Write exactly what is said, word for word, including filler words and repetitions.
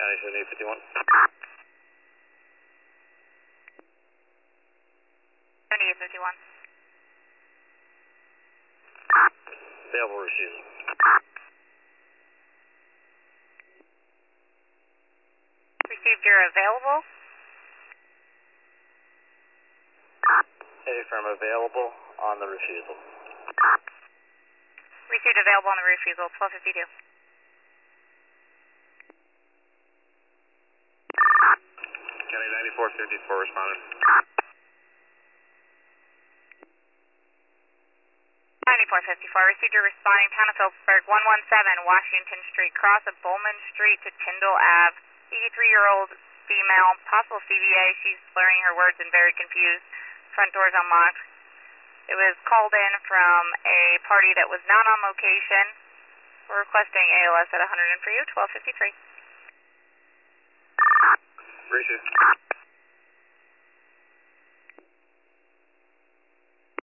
ninety-seven eight fifty-one. seventy-eight fifty-one. Available refusal. Received your available. Hey, firm, available on the refusal. Received available on the refusal, twelve fifty-two. County ninety-four fifty-four responding. ninety-four fifty-four, received your responding, Town of Phillipsburg, one one seven Washington Street, cross of Bowman Street to Tyndall Ave, eighty-three-year-old female, possible C V A, she's slurring her words and very confused, front doors unlocked. It was called in from a party that was not on location. We're requesting A L S at one hundred and for you, twelve fifty-three. Received.